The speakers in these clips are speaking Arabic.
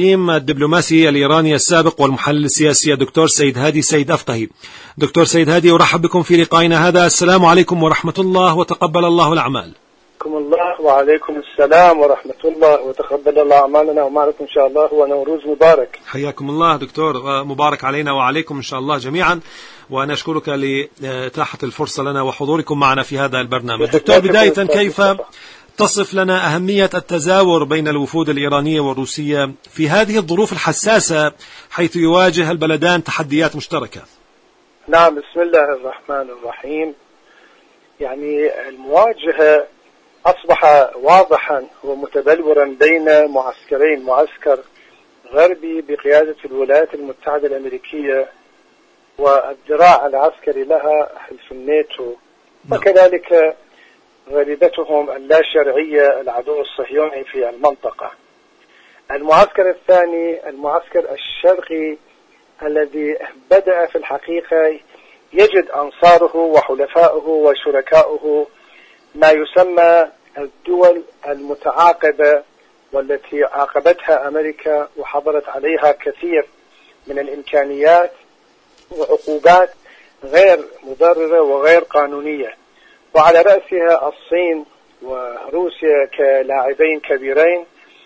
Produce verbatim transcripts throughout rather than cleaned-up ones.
المقيم الدبلوماسي الإيراني السابق والمحلل السياسي الدكتور سيد هادي سيد أفقهي. دكتور سيد هادي، أرحب بكم في لقائنا هذا. السلام عليكم ورحمة الله وتقبل الله الأعمال. الله وعليكم السلام ورحمة الله وتقبل الله أعمالنا ومعكم إن شاء الله. هو نوروز مبارك. حياكم الله دكتور، مبارك علينا وعليكم إن شاء الله جميعا، وأنا أشكرك لإتاحة الفرصة لنا وحضوركم معنا في هذا البرنامج. دكتور، بداية كيف تصف لنا أهمية التزاور بين الوفود الإيرانية والروسية في هذه الظروف الحساسة حيث يواجه البلدان تحديات مشتركة؟ نعم، بسم الله الرحمن الرحيم. يعني المواجهة أصبح واضحا ومتبلورا بين معسكرين، معسكر غربي بقيادة الولايات المتحدة الأمريكية والذراع العسكري لها حلف الناتو، وكذلك غريبتهم اللا شرعية العدو الصهيوني في المنطقة. المعسكر الثاني المعسكر الشرقي الذي بدأ في الحقيقة يجد أنصاره وحلفائه وشركائه ما يسمى الدول المتعاقبة، والتي عاقبتها أمريكا وحضرت عليها كثير من الإمكانيات وعقوبات غير مبررة وغير قانونية، وعلى رأسها الصين وروسيا كلاعبين كبيرين،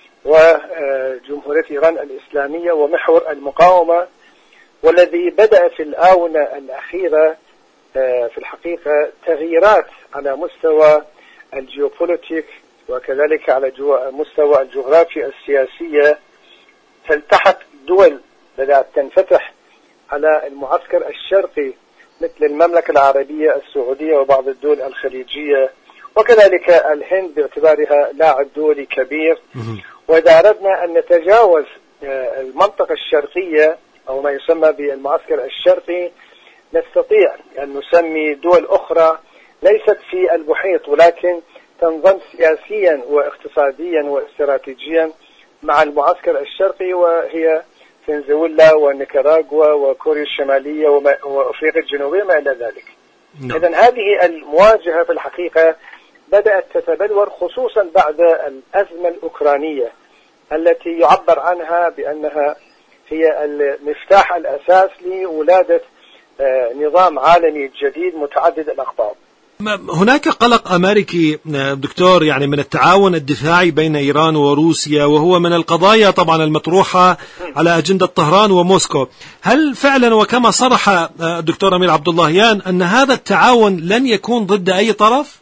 وجمهورية إيران الإسلامية ومحور المقاومة، والذي بدأ في الآونة الأخيرة في الحقيقة تغييرات على مستوى الجيوبوليتيك وكذلك على مستوى الجغرافيا السياسية. تلتحق دول بدأت تنفتح على المعسكر الشرقي مثل المملكة العربية السعودية وبعض الدول الخليجية، وكذلك الهند باعتبارها لاعب دولي كبير. وإذا أردنا أن نتجاوز المنطقة الشرقية أو ما يسمى بالمعسكر الشرقي، نستطيع أن نسمي دول أخرى ليست في المحيط ولكن تنضم سياسيا واقتصاديا واستراتيجيا مع المعسكر الشرقي، وهي فنزويلا ونيكاراغوا وكوريا الشمالية وأفريقيا الجنوبية ما إلى ذلك. إذن هذه المواجهة في الحقيقة بدأت تتبلور خصوصا بعد الأزمة الأوكرانية التي يعبر عنها بأنها هي المفتاح الأساس لولادة نظام عالمي جديد متعدد الأقطاب. هناك قلق أمريكي دكتور يعني من التعاون الدفاعي بين إيران وروسيا، وهو من القضايا طبعا المطروحة على أجندة طهران وموسكو. هل فعلا وكما صرح الدكتور أمير عبد اللهيان أن هذا التعاون لن يكون ضد أي طرف؟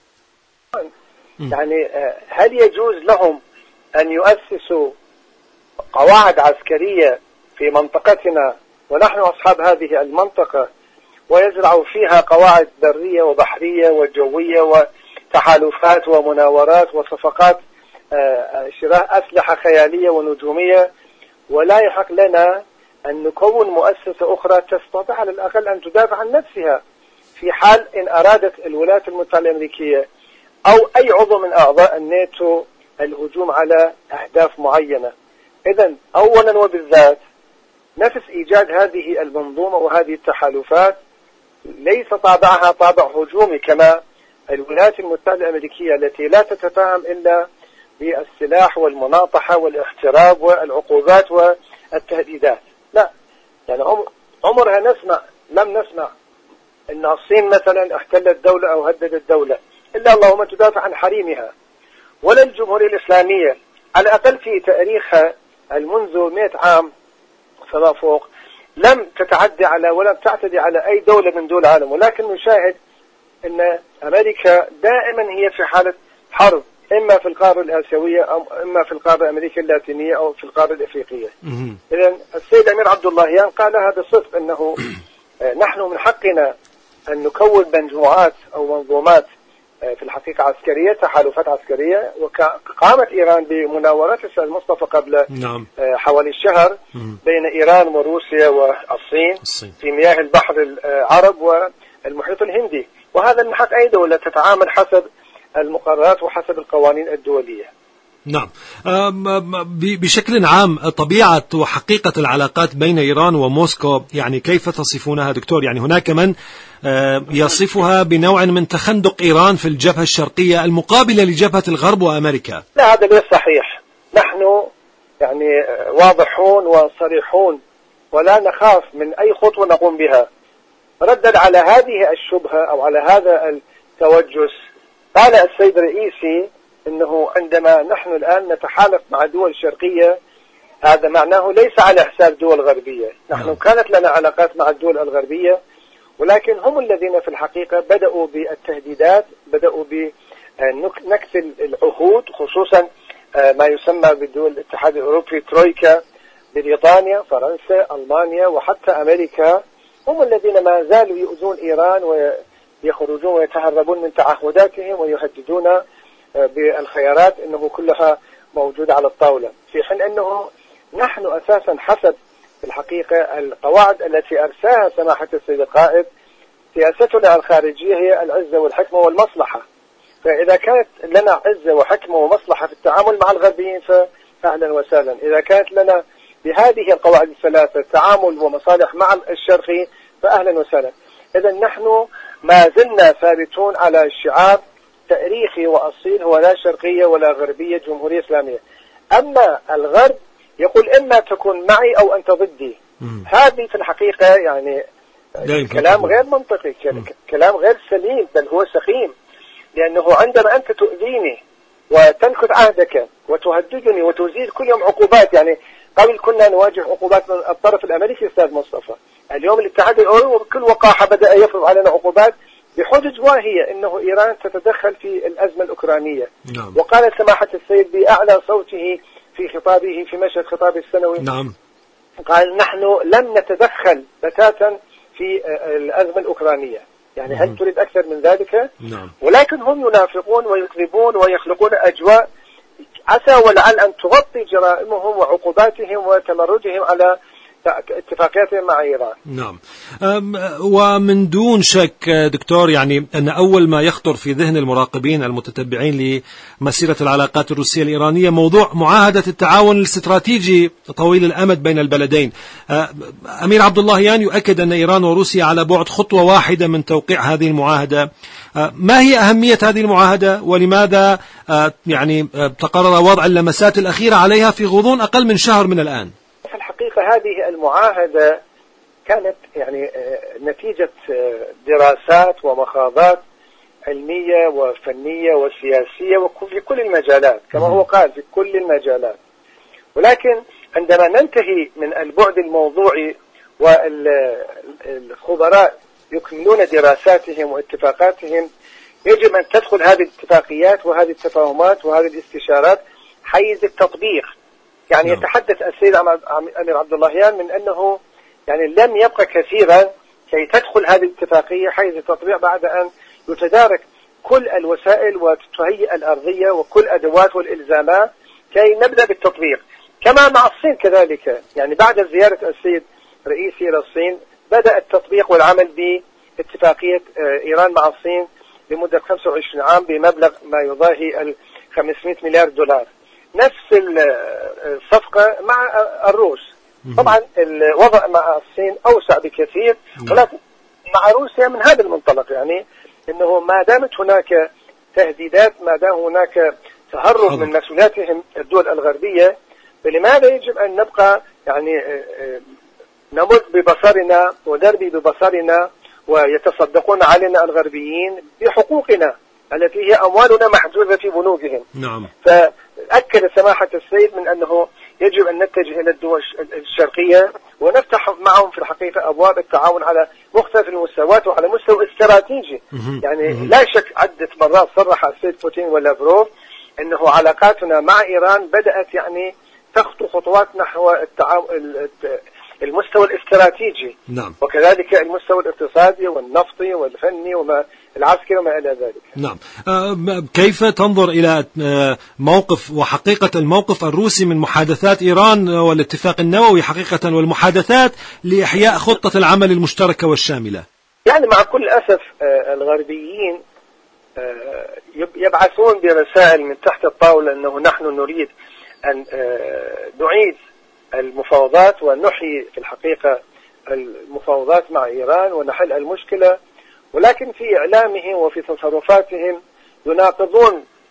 يعني هل يجوز لهم أن يؤسسوا قواعد عسكرية في منطقتنا ونحن أصحاب هذه المنطقة، ويزرعوا فيها قواعد برية وبحرية وجوية وتحالفات ومناورات وصفقات شراء أسلحة خيالية ونجومية، ولا يحق لنا أن نكون مؤسسة أخرى تستطيع على الأقل أن تدافع عن نفسها في حال إن أرادت الولايات المتحدة الأمريكية أو أي عضو من أعضاء الناتو الهجوم على أهداف معينة؟ إذن أولا وبالذات نفس إيجاد هذه المنظومة وهذه التحالفات ليس طابعها طابع هجومي كما الولايات المتحدة الأمريكية التي لا تتفاهم إلا بالسلاح والمناطحة والاحتراب والعقوبات والتهديدات. لا، يعني عمرها نسمع لم نسمع أن الصين مثلا احتلت دولة أو هددت دولة إلا اللهم تدافع عن حريمها، ولا الجمهورية الإسلامية على الأقل في تاريخها المنذ مئة عام فما فوق لم تتعدى على ولم تعتدي على أي دولة من دول العالم. ولكن نشاهد أن أمريكا دائما هي في حالة حرب، إما في القارة الآسيوية أو إما في القارة الأمريكية اللاتينية أو في القارة الأفريقية. إذن السيد أمير عبد اللهيان قالها بصدق أنه نحن من حقنا أن نكون مجموعات أو منظومات في الحقيقة عسكرية، تحالفات عسكرية، وقامت إيران بمناورات السيد مصطفى قبل نعم. حوالي شهر بين إيران وروسيا والصين الصين. في مياه البحر العرب والمحيط الهندي، وهذا من حق أي دولة تتعامل حسب المقررات وحسب القوانين الدولية. نعم. بشكل عام طبيعة وحقيقة العلاقات بين إيران وموسكو يعني كيف تصفونها دكتور؟ يعني هناك من يصفها بنوع من تخندق إيران في الجبهة الشرقية المقابلة لجبهة الغرب وأمريكا. لا، هذا ليس صحيح. نحن يعني واضحون وصريحون ولا نخاف من أي خطوة نقوم بها. ردد على هذه الشبهة أو على هذا التوجس قال السيد الرئيسي إنه عندما نحن الآن نتحالف مع دول شرقية هذا معناه ليس على حساب دول غربية. نحن كانت لنا علاقات مع الدول الغربية ولكن هم الذين في الحقيقة بدأوا بالتهديدات، بدأوا بنكث العهود، خصوصا ما يسمى بدول الاتحاد الأوروبي ترويكا، بريطانيا، فرنسا، ألمانيا وحتى أمريكا، هم الذين ما زالوا يؤذون إيران ويخرجون ويتهربون من تعهداتهم ويهددون بالخيارات أنه كلها موجودة على الطاولة، في حين أنه نحن أساسا حسب الحقيقة القواعد التي أرساها سماحة السيد القائد سياستنا الخارجية هي العزة والحكمة والمصلحة. فإذا كانت لنا عزة وحكمة ومصلحة في التعامل مع الغربيين فأهلا وسهلا. إذا كانت لنا بهذه القواعد الثلاثة تعامل ومصالح مع الشرقي فأهلا وسهلا. إذا نحن ما زلنا ثابتون على شعار تاريخي وأصيل هو لا شرقية ولا غربية، جمهورية إسلامية. أما الغرب يقول إما تكون معي أو أنت ضدي. هذه في الحقيقة يعني كلام غير منطقي، كلام غير سليم، بل هو سخيف. لأنه عندما أنت تؤذيني وتنكث عهدك وتهددني وتزيد كل يوم عقوبات، يعني قبل كنا نواجه عقوبات من الطرف الأمريكي أستاذ مصطفى، اليوم الاتحاد الأوروبي بكل وقاحة بدأ يفرض علينا عقوبات بحجج واهية أنه إيران تتدخل في الأزمة الأوكرانية. نعم. وقال سماحة السيد بأعلى صوته في خطابه في مشهد خطابه السنوي، نعم، قال نحن لم نتدخل بتاتا في الأزمة الأوكرانية. يعني هل تريد أكثر من ذلك؟ نعم. ولكن هم ينافقون ويكذبون ويخلقون أجواء عسى ولعل أن تغطي جرائمهم وعقوباتهم وتمردهم على اتفاقياتهم مع إيران. نعم. ومن دون شك دكتور يعني أن أول ما يخطر في ذهن المراقبين المتتبعين لمسيرة العلاقات الروسية الإيرانية موضوع معاهدة التعاون الاستراتيجي طويل الأمد بين البلدين. أمير عبد اللهيان يؤكد أن إيران وروسيا على بعد خطوة واحدة من توقيع هذه المعاهدة. ما هي أهمية هذه المعاهدة ولماذا يعني تقرر وضع اللمسات الأخيرة عليها في غضون أقل من شهر من الآن؟ في الحقيقة هذه المعاهدة كانت يعني نتيجة دراسات ومخاضات علمية وفنية وسياسية وفي كل المجالات كما هو قال في كل المجالات. ولكن عندما ننتهي من البعد الموضوعي والخبراء يكملون دراساتهم واتفاقاتهم يجب أن تدخل هذه الاتفاقيات وهذه التفاهمات وهذه الاستشارات حيز التطبيق. يعني نعم. يتحدث السيد أمير عبد اللهيان من أنه يعني لم يبقى كثيرا كي تدخل هذه الاتفاقية حيز التطبيق بعد أن يتدارك كل الوسائل وتهيئ الأرضية وكل أدوات والإلزامات كي نبدأ بالتطبيق. كما مع الصين كذلك، يعني بعد زيارة السيد رئيسي إلى الصين بدأ التطبيق والعمل باتفاقية إيران مع الصين لمدة خمسة وعشرين عام بمبلغ ما يضاهي ال خمسمائة مليار دولار. نفس الصفقة مع الروس. طبعا الوضع مع الصين أوسع بكثير، ولكن مع روسيا من هذا المنطلق، يعني أنه ما دامت هناك تهديدات، ما دام هناك تهرب من مسؤولياتهم الدول الغربية، فلماذا يجب أن نبقى يعني نمد ببصرنا ونرمي ببصرنا ويتصدقون علينا الغربيين بحقوقنا التي هي أموالنا محجوزة في بنوكهم. نعم. فأكد سماحة السيد من أنه يجب أن نتجه إلى الدول الشرقية ونفتح معهم في الحقيقة أبواب التعاون على مختلف المستويات وعلى مستوى استراتيجي. يعني لا شك عدة مرات صرح السيد بوتين ولافروف أنه علاقاتنا مع إيران بدأت يعني تخطو خطوات نحو التعاون المستوى الاستراتيجي. نعم. وكذلك المستوى الاقتصادي والنفطي والفني وما العسكري وما إلى ذلك. نعم. آه كيف تنظر إلى آه موقف وحقيقة الموقف الروسي من محادثات إيران والاتفاق النووي حقيقة والمحادثات لإحياء خطة العمل المشتركة والشاملة؟ يعني مع كل أسف آه الغربيين آه يبعثون برسائل من تحت الطاولة أنه نحن نريد أن آه نعيد المفاوضات ونحيي في الحقيقة المفاوضات مع إيران ونحل المشكلة، ولكن في إعلامهم وفي تصرفاتهم يناقضون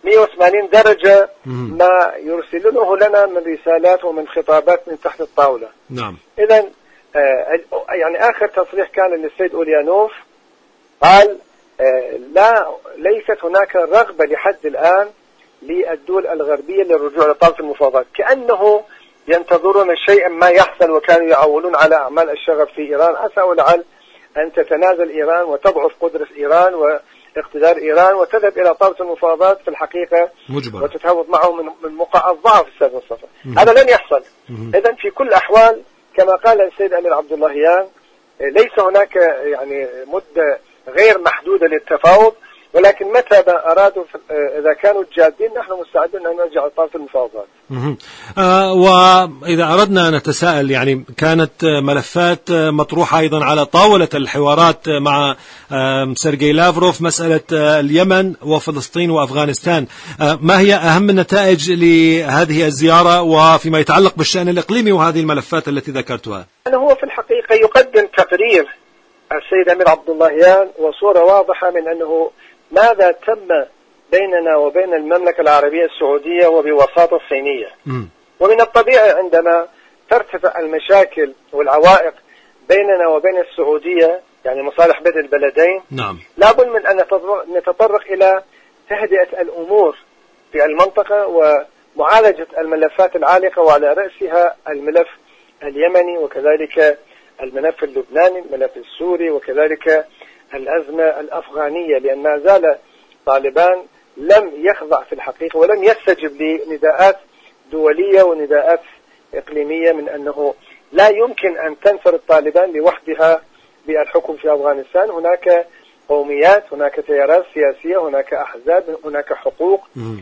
مئة وثمانين درجة ما يرسلونه لنا من رسالات ومن خطابات من تحت الطاولة. نعم. إذن آه يعني آخر تصريح كان للسيد أوليانوف قال آه لا ليست هناك رغبة لحد الآن للدول الغربية للرجوع لطاولة المفاوضات، كأنه ينتظرون شيئا ما يحصل، وكانوا يعولون على أعمال الشغب في إيران، عسى ولعل أن تتنازل إيران وتضعف قدرة إيران واقتدار إيران وتذهب إلى طاولة المفاوضات في الحقيقة مجبر. وتتهوض معه من من موقع الضعف. أستاذ مصطفى هذا لن يحصل. إذن في كل الأحوال كما قال السيد أمير عبد اللهيان ليس هناك يعني مدة غير محدودة للتفاوض، ولكن متى ما أرادوا إذا كانوا جادين نحن مستعدون أن نرجع لطاولة المفاوضات. آه وإذا أردنا أن نتساءل، يعني كانت ملفات مطروحة أيضا على طاولة الحوارات مع آه سيرجي لافروف، مسألة آه اليمن وفلسطين وأفغانستان. آه ما هي أهم النتائج لهذه الزيارة وفيما يتعلق بالشأن الإقليمي وهذه الملفات التي ذكرتها؟ أنا هو في الحقيقة يقدم تقرير السيد أمير عبد اللهيان وصورة واضحة من أنه ماذا تم بيننا وبين المملكة العربية السعودية وبوساطة الصينية. م. ومن الطبيعي عندما ترتفع المشاكل والعوائق بيننا وبين السعودية، يعني مصالح بين البلدين، نعم. لابد من أن نتطرق إلى تهدئة الأمور في المنطقة ومعالجة الملفات العالقة، وعلى رأسها الملف اليمني وكذلك الملف اللبناني، الملف السوري، وكذلك الأزمة الأفغانية، لأن ما زال طالبان لم يخضع في الحقيقة ولم يستجب لنداءات دولية ونداءات إقليمية من أنه لا يمكن أن تنفرد طالبان لوحدها بالحكم في أفغانستان. هناك قوميات، هناك تيارات سياسية، هناك أحزاب، هناك حقوق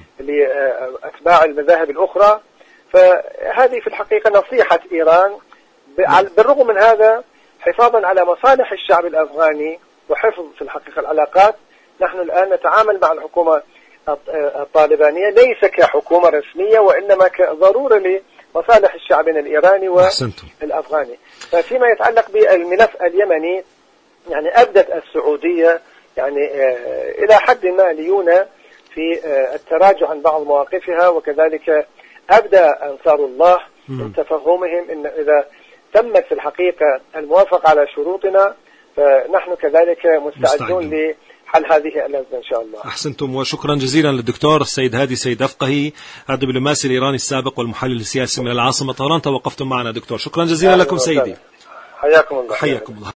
لأتباع المذاهب الأخرى. فهذه في الحقيقة نصيحة إيران. بالرغم من هذا حفاظا على مصالح الشعب الأفغاني وحفظ في الحقيقة العلاقات، نحن الآن نتعامل مع الحكومة الطالبانية ليس كحكومة رسمية وإنما كضرورة لمصالح الشعبين الإيراني والأفغاني. ففيما يتعلق بالملف اليمني يعني أبدت السعودية يعني إلى حد ما ليونة في التراجع عن بعض مواقفها، وكذلك أبدى أنصار الله من تفهمهم إن إذا تمت في الحقيقة الموافقة على شروطنا فنحن كذلك مستعدون لحل هذه الأزمة إن شاء الله. أحسنتم، وشكرا جزيلا للدكتور السيد هادي سيد أفقهي الدبلوماسي الإيراني السابق والمحلل السياسي من العاصمة طهران. توقفتم معنا دكتور، شكرا جزيلا لكم سيدي. حياكم الله. حياكم الله.